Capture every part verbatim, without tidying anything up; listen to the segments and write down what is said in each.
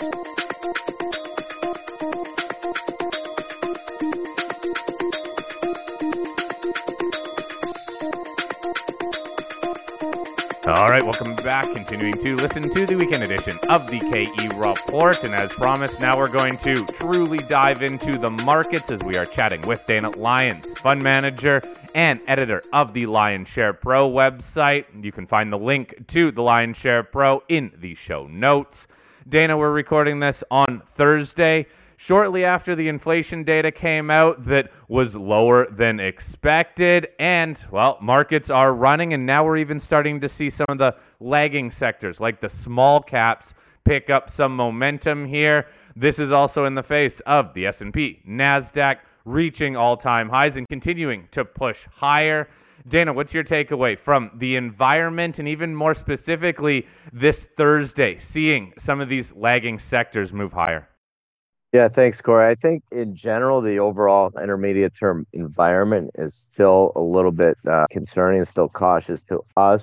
All right, welcome back. Continuing to listen to the weekend edition of the K E Report. And as promised, now we're going to truly dive into the markets as we are chatting with Dana Lyons, fund manager and editor of the Lionshare Pro website. You can find the link to the Lionshare Pro in the show notes. Dana, we're recording this on Thursday, shortly after the inflation data came out that was lower than expected. And, well, markets are running, and now we're even starting to see some of the lagging sectors, like the small caps, pick up some momentum here. This is also in the face of the S and P, NASDAQ reaching all-time highs and continuing to push higher. Dana, what's your takeaway from the environment, and even more specifically this Thursday, seeing some of these lagging sectors move higher? Yeah, thanks, Corey. I think in general, the overall intermediate term environment is still a little bit uh, concerning and still cautious to us.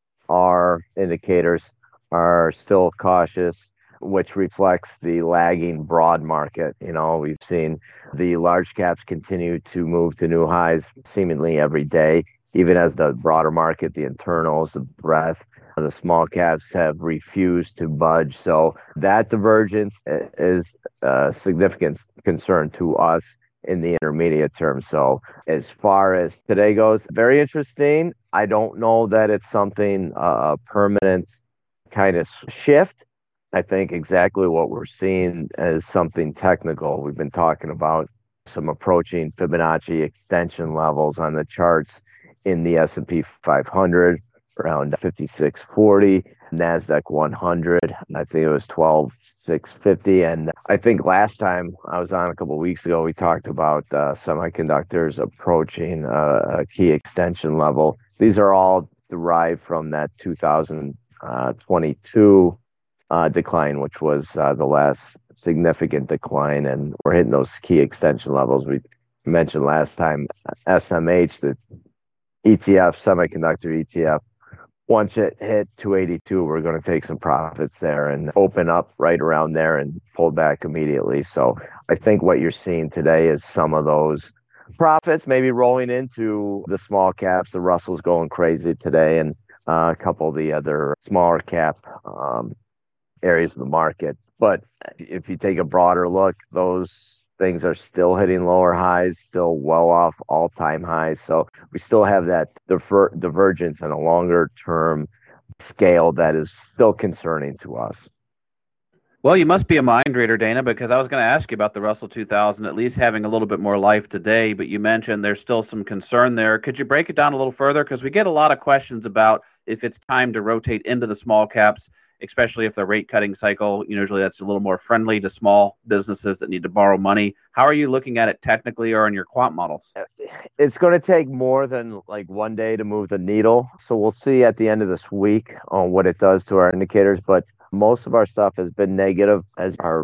Our indicators are still cautious, which reflects the lagging broad market. You know, we've seen the large caps continue to move to new highs seemingly every day, even as the broader market, the internals, the breadth, the small caps have refused to budge. So that divergence is a significant concern to us in the intermediate term. So as far as today goes, very interesting. I don't know that it's something, a uh, permanent kind of shift. I think exactly what we're seeing is something technical. We've been talking about some approaching Fibonacci extension levels on the charts in the S and P five hundred, around fifty-six forty, NASDAQ one hundred, I think it was twelve six fifty. And I think last time I was on a couple of weeks ago, we talked about uh, semiconductors approaching uh, a key extension level. These are all derived from that two thousand twenty-two uh, decline, which was uh, the last significant decline. And we're hitting those key extension levels. We mentioned last time S M H, the E T F, semiconductor E T F. Once it hit two eighty-two, we're going to take some profits there and open up right around there and pull back immediately. So I think what you're seeing today is some of those profits maybe rolling into the small caps. The Russell's going crazy today, and uh, a couple of the other smaller cap um, areas of the market. But if you take a broader look, those things are still hitting lower highs, still well off all-time highs. So we still have that diver- divergence on a longer-term scale that is still concerning to us. Well, you must be a mind reader, Dana, because I was going to ask you about the Russell two thousand, at least having a little bit more life today, but you mentioned there's still some concern there. Could you break it down a little further? Because we get a lot of questions about if it's time to rotate into the small caps, especially if the rate cutting cycle, usually that's a little more friendly to small businesses that need to borrow money. How are you looking at it technically or in your quant models? It's going to take more than like one day to move the needle. So we'll see at the end of this week on what it does to our indicators. But most of our stuff has been negative as our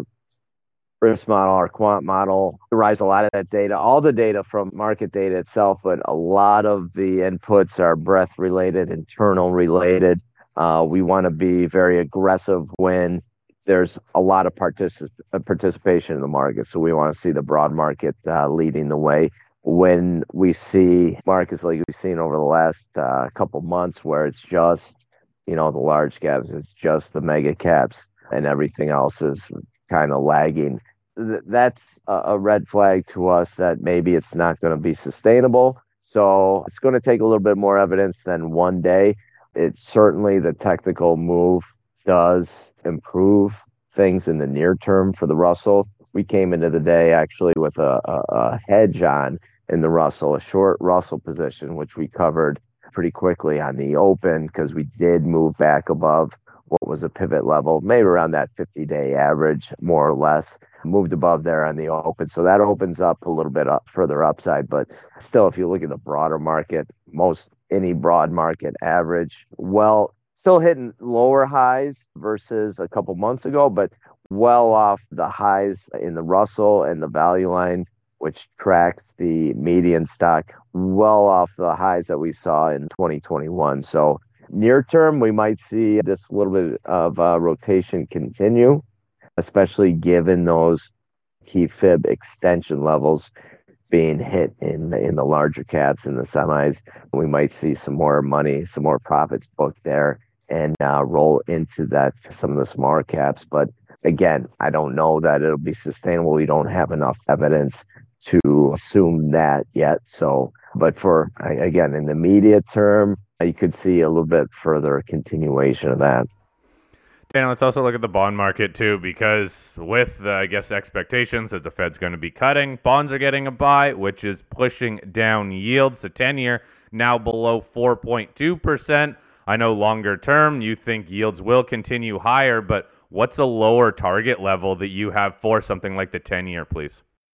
risk model, our quant model derives a lot of that data, all the data from market data itself, but a lot of the inputs are breadth related, internal related. Uh, we want to be very aggressive when there's a lot of particip- participation in the market. So we want to see the broad market uh, leading the way. When we see markets like we've seen over the last uh, couple months where it's just, you know, the large caps, it's just the mega caps and everything else is kind of lagging, th- that's a, a red flag to us that maybe it's not going to be sustainable. So it's going to take a little bit more evidence than one day. It's certainly the technical move does improve things in the near term for the Russell. We came into the day actually with a, a, a hedge on in the Russell, a short Russell position, which we covered pretty quickly on the open because we did move back above what was a pivot level, maybe around that fifty-day average, more or less, moved above there on the open. So that opens up a little bit up, further upside. But still, if you look at the broader market, most any broad market average, well, still hitting lower highs versus a couple months ago, but well off the highs in the Russell and the value line, which tracks the median stock, well off the highs that we saw in twenty twenty-one. So near term, we might see this little bit of uh, rotation continue. especially given those key fib extension levels being hit in in the larger caps and the semis. We might see some more money, some more profits booked there and uh, roll into that some of the smaller caps. But again, I don't know that it'll be sustainable. We don't have enough evidence to assume that yet. So, but for again, in the immediate term, you could see a little bit further continuation of that. Dan, let's also look at the bond market too, because with the, I guess, expectations that the Fed's going to be cutting, bonds are getting a buy, which is pushing down yields. The ten-year now below four point two percent. I know longer term you think yields will continue higher, but what's a lower target level that you have for something like the ten-year, please?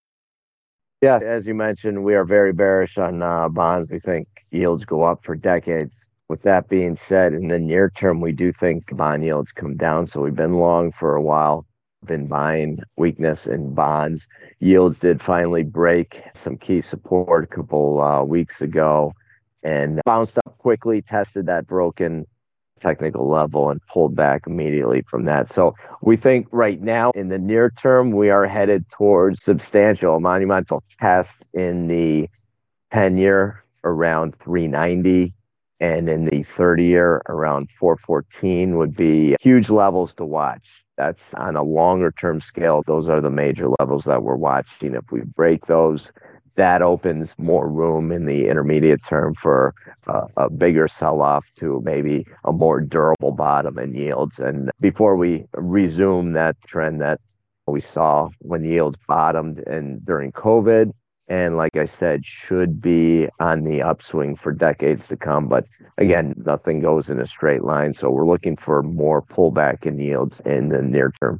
Yeah, as you mentioned, we are very bearish on uh, bonds. We think yields go up for decades. With that being said, in the near term, we do think bond yields come down. So we've been long for a while, been buying weakness in bonds. Yields did finally break some key support a couple uh, weeks ago and bounced up quickly, tested that broken technical level and pulled back immediately from that. So we think right now in the near term, we are headed towards substantial monumental test in the ten year around three ninety. And in the thirty year, around four fourteen would be huge levels to watch. That's on a longer term scale. Those are the major levels that we're watching. If we break those, that opens more room in the intermediate term for uh, a bigger sell off to maybe a more durable bottom in yields. And before we resume that trend that we saw when yields bottomed and during COVID, and like I said, should be on the upswing for decades to come. But again, nothing goes in a straight line. So we're looking for more pullback in yields in the near term.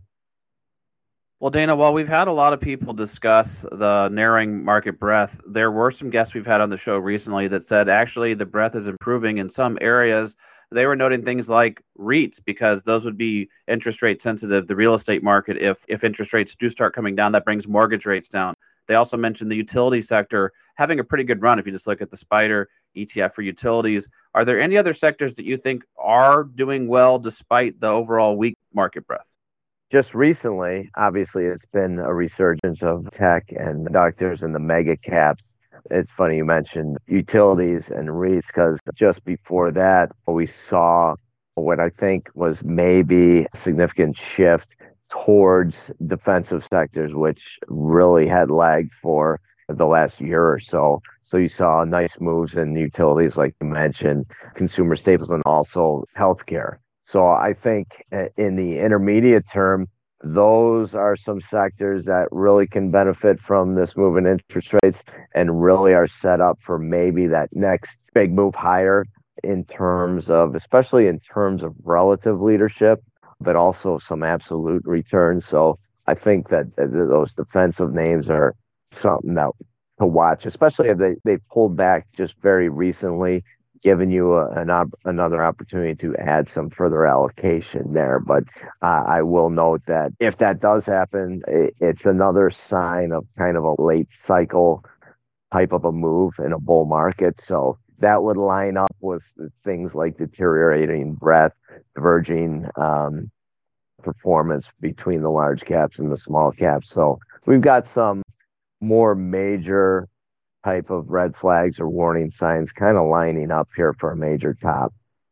Well, Dana, while we've had a lot of people discuss the narrowing market breadth, there were some guests we've had on the show recently that said actually the breadth is improving in some areas. They were noting things like REITs because those would be interest rate sensitive, the real estate market. If, if interest rates do start coming down, that brings mortgage rates down. They also mentioned the utility sector having a pretty good run. If you just look at the SPDR E T F for utilities, are there any other sectors that you think are doing well despite the overall weak market breadth? Just recently, obviously, it's been a resurgence of tech and doctors and the mega caps. It's funny you mentioned utilities and REITs because just before that, we saw what I think was maybe a significant shift towards defensive sectors, which really had lagged for the last year or so. So you saw nice moves in utilities, like you mentioned, consumer staples, and also healthcare. So I think in the intermediate term, those are some sectors that really can benefit from this move in interest rates and really are set up for maybe that next big move higher in terms of, especially in terms of relative leadership, but also some absolute returns. So I think that those defensive names are something that to watch, especially if they, they pulled back just very recently, giving you a, an op- another opportunity to add some further allocation there. But uh, I will note that if that does happen, it, it's another sign of kind of a late cycle type of a move in a bull market. So that would line up with things like deteriorating breadth, diverging um, performance between the large caps and the small caps. So we've got some more major type of red flags or warning signs kind of lining up here for a major top.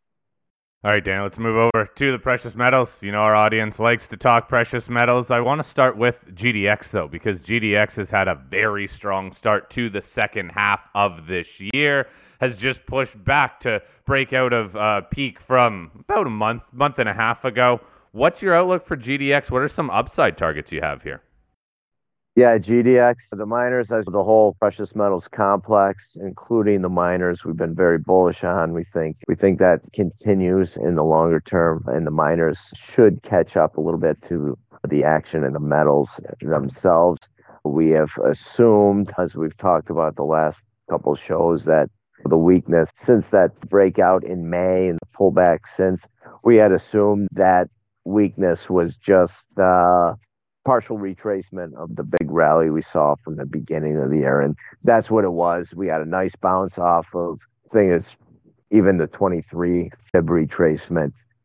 All right, Dan, let's move over to the precious metals. You know, our audience likes to talk precious metals. I want to start with G D X, though, because G D X has had a very strong start to the second half of this year, has just pushed back to break out of uh, peak from about a month, month and a half ago. What's your outlook for G D X? What are some upside targets you have here? Yeah, G D X, the miners, as the whole precious metals complex, including the miners, we've been very bullish on. We think we think that continues in the longer term, and the miners should catch up a little bit to the action in the metals themselves. We have assumed, as we've talked about the last couple of shows, that the weakness since that breakout in May and the pullback since, we had assumed that weakness was just uh, partial retracement of the big rally we saw from the beginning of the year. And that's what it was. We had a nice bounce off of, I think it's even the twenty-three fib retracement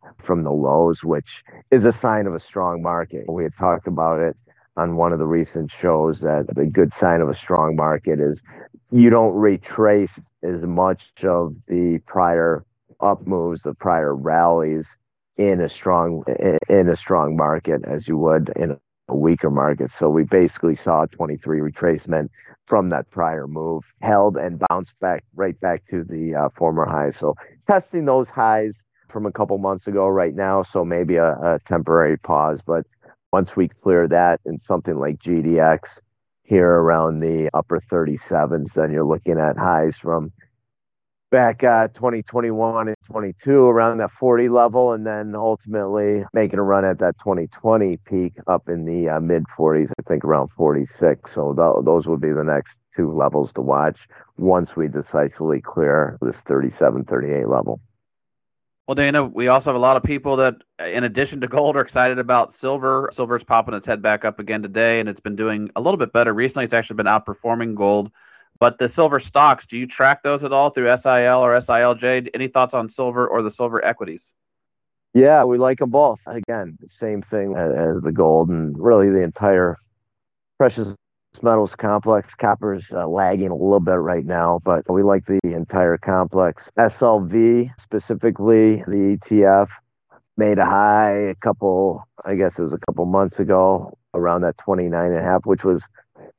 from the lows, which is a sign of a strong market. We had talked about it on one of the recent shows that the good sign of a strong market is you don't retrace as much of the prior up moves, the prior rallies in a strong in a strong market as you would in a weaker market. So we basically saw a twenty-three retracement from that prior move, held and bounced back right back to the uh, former highs. So testing those highs from a couple months ago right now. So maybe a, a temporary pause, but once we clear that in something like G D X here around the upper thirty-sevens, then you're looking at highs from back uh, twenty twenty-one and twenty-two around that forty level, and then ultimately making a run at that twenty twenty peak up in the uh, mid forties, I think around forty-six. So th- those would be the next two levels to watch once we decisively clear this thirty-seven, thirty-eight level. Well, Dana, we also have a lot of people that, in addition to gold, are excited about silver. Silver's popping its head back up again today, and it's been doing a little bit better recently. It's actually been outperforming gold. But the silver stocks, do you track those at all through S I L or S I L J? Any thoughts on silver or the silver equities? Yeah, we like them both. Again, same thing as the gold and really the entire precious metals complex. Copper's uh, lagging a little bit right now, but we like the entire complex. S L V, specifically the E T F, made a high a couple, I guess it was a couple months ago, around that twenty-nine and a half, which was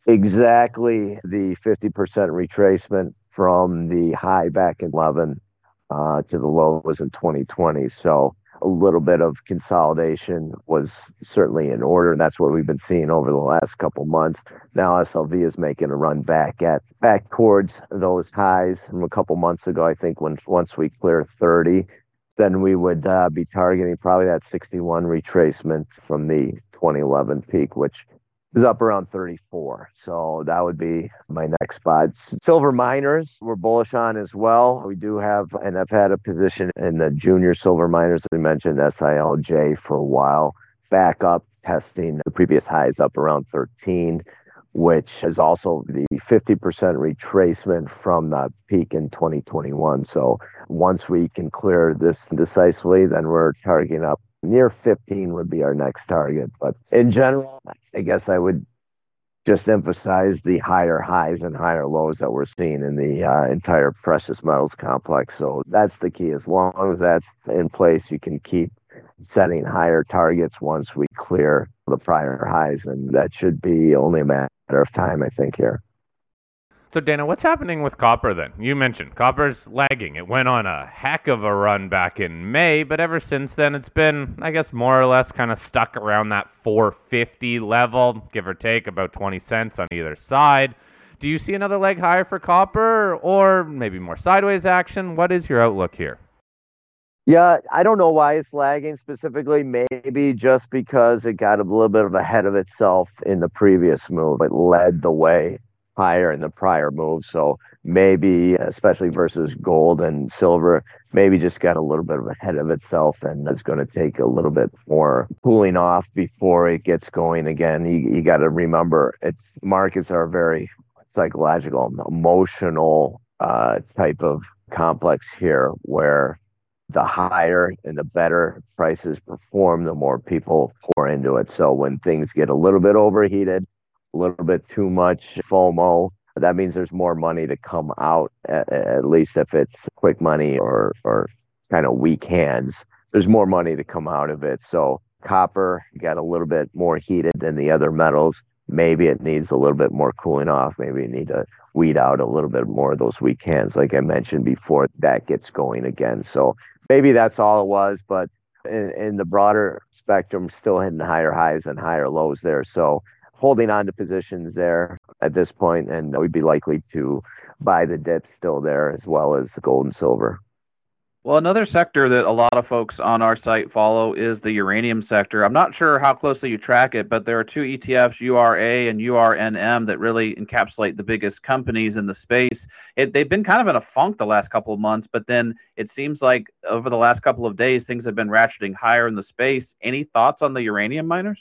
exactly the fifty percent retracement from the high back in eleven uh, to the low was in twenty twenty. So a little bit of consolidation was certainly in order. And that's what we've been seeing over the last couple months. Now S L V is making a run back at back towards those highs from a couple months ago. I think when once we clear thirty, then we would uh, be targeting probably that sixty-one retracement from the twenty eleven peak, which is up around thirty-four. So that would be my next spot. Silver miners we're bullish on as well. We do have, and I've had a position in the junior silver miners that we mentioned, S I L J, for a while, back up, testing the previous highs up around thirteen, which is also the fifty percent retracement from the peak in twenty twenty-one. So once we can clear this decisively, then we're targeting up near fifteen would be our next target. But in general, I guess I would just emphasize the higher highs and higher lows that we're seeing in the uh, entire precious metals complex. So that's the key. As long as that's in place, you can keep setting higher targets once we clear the prior highs, and that should be only a matter of time, I think, here. So, Dana, what's happening with copper then? You mentioned copper's lagging. It went on a heck of a run back in May, but ever since then it's been, I guess, more or less kind of stuck around that four fifty level, give or take about twenty cents on either side. Do you see another leg higher for copper or maybe more sideways action? What is your outlook here? Yeah, I don't know why it's lagging specifically. Maybe just because it got a little bit of ahead of itself in the previous move. It led the way higher in the prior move. So maybe, especially versus gold and silver, maybe just got a little bit of ahead of itself and it's going to take a little bit more cooling off before it gets going again. You, you got to remember, it's markets are very psychological, emotional uh, type of complex here where the higher and the better prices perform, the more people pour into it. So when things get a little bit overheated, a little bit too much FOMO, that means there's more money to come out, at, at least if it's quick money or, or kind of weak hands. There's more money to come out of it. So copper got a little bit more heated than the other metals. Maybe it needs a little bit more cooling off. Maybe you need to weed out a little bit more of those weak hands, like I mentioned before, that gets going again. So maybe that's all it was, but in, in the broader spectrum, still hitting higher highs and higher lows there. So holding on to positions there at this point, and we'd be likely to buy the dips still there as well as gold and silver. Well, another sector that a lot of folks on our site follow is the uranium sector. I'm not sure how closely you track it, but there are two E T Fs, U R A and U R N M, that really encapsulate the biggest companies in the space. It, they've been kind of in a funk the last couple of months, but then it seems like over the last couple of days, things have been ratcheting higher in the space. Any thoughts on the uranium miners?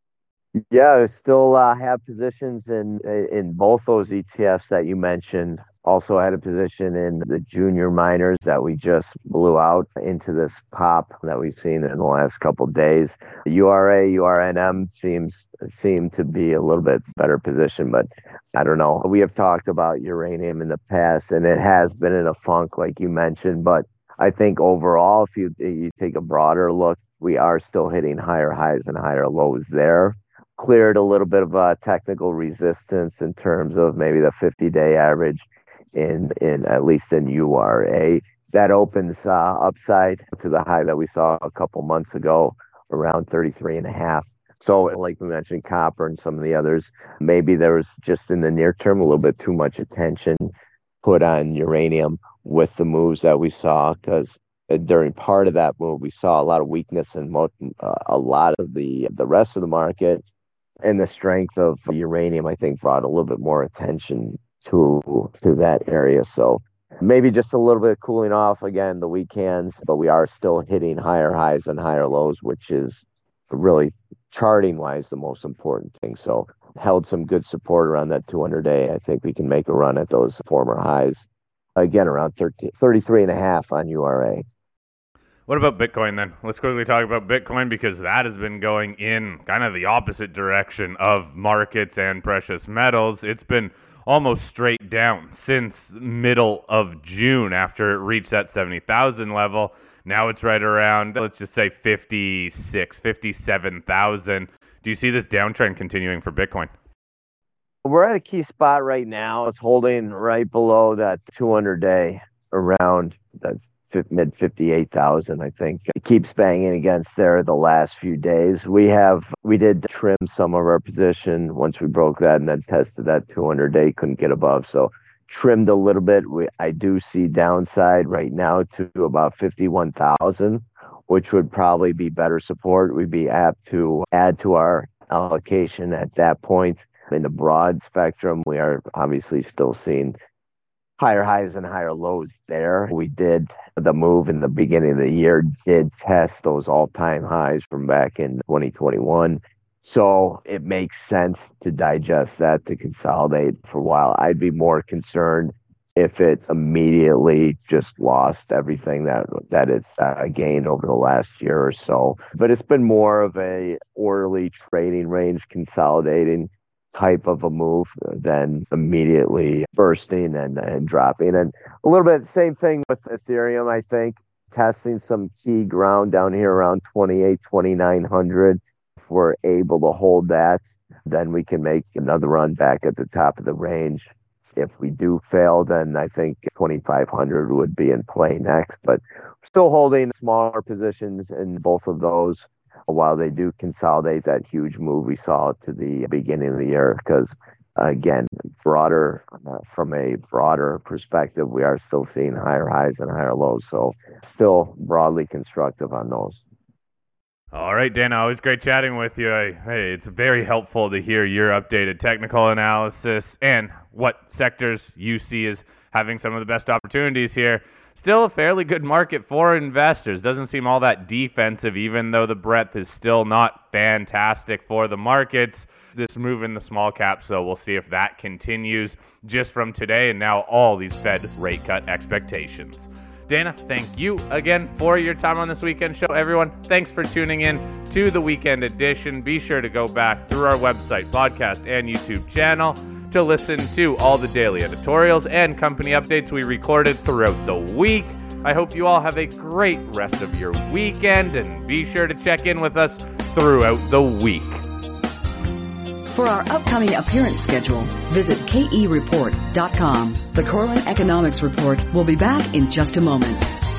Yeah, I still uh, have positions in in both those E T Fs that you mentioned. Also had a position in the junior miners that we just blew out into this pop that we've seen in the last couple of days. The U R A, U R N M seems seem to be a little bit better position, but I don't know. We have talked about uranium in the past, and it has been in a funk, like you mentioned. But I think overall, if you you take a broader look, we are still hitting higher highs and higher lows there. Cleared a little bit of a technical resistance in terms of maybe the fifty-day average in in at least in U R A. That opens uh, upside to the high that we saw a couple months ago, around thirty-three and a half. So like we mentioned, copper and some of the others, maybe there was just in the near term a little bit too much attention put on uranium with the moves that we saw, because during part of that move, we saw a lot of weakness in mo- uh, a lot of the the rest of the market, and the strength of uranium, I think, brought a little bit more attention to to that area. So maybe just a little bit cooling off again the weekends, but we are still hitting higher highs and higher lows, which is really charting wise the most important thing. So held some good support around that two hundred day. I think we can make a run at those former highs again around thirty, thirty-three and a half on U R A. What about Bitcoin then? Let's quickly talk about Bitcoin, because that has been going in kind of the opposite direction of markets and precious metals. It's been almost straight down since middle of June after it reached that seventy thousand level. Now it's right around, let's just say fifty-six, fifty-seven thousand. Do you see this downtrend continuing for Bitcoin? We're at a key spot right now. It's holding right below that two hundred day, around that mid fifty-eight thousand, I think. It keeps banging against there the last few days. We have, we did trim some of our position once we broke that and then tested that two hundred day, couldn't get above. So trimmed a little bit. We, I do see downside right now to about fifty-one thousand, which would probably be better support. We'd be apt to add to our allocation at that point. In the broad spectrum, we are obviously still seeing higher highs and higher lows there. We did the move in the beginning of the year, did test those all-time highs from back in twenty twenty-one. So it makes sense to digest that, to consolidate for a while. I'd be more concerned if it immediately just lost everything that that it's uh, gained over the last year or so. But it's been more of a orderly trading range, consolidating type of a move than immediately bursting and, and dropping. And a little bit same thing with Ethereum, I think, testing some key ground down here around twenty-eight, twenty-nine hundred. If we're able to hold that, then we can make another run back at the top of the range. If we do fail, then I think twenty-five hundred would be in play next. But we're still holding smaller positions in both of those while they do consolidate that huge move we saw to the beginning of the year. Because, again, broader uh, from a broader perspective, we are still seeing higher highs and higher lows. So still broadly constructive on those. All right, Dana, always great chatting with you. I, hey, it's very helpful to hear your updated technical analysis and what sectors you see as having some of the best opportunities here. Still a fairly good market for investors. Doesn't seem all that defensive, even though the breadth is still not fantastic for the markets. This move in the small cap, so we'll see if that continues just from today and now all these Fed rate cut expectations. Dana, thank you again for your time on this weekend show. Everyone, thanks for tuning in to the weekend edition. Be sure to go back through our website, podcast, and YouTube channel to listen to all the daily editorials and company updates we recorded throughout the week. I hope you all have a great rest of your weekend, and be sure to check in with us throughout the week. For our upcoming appearance schedule, visit K E report dot com. The Corlin Economics Report will be back in just a moment.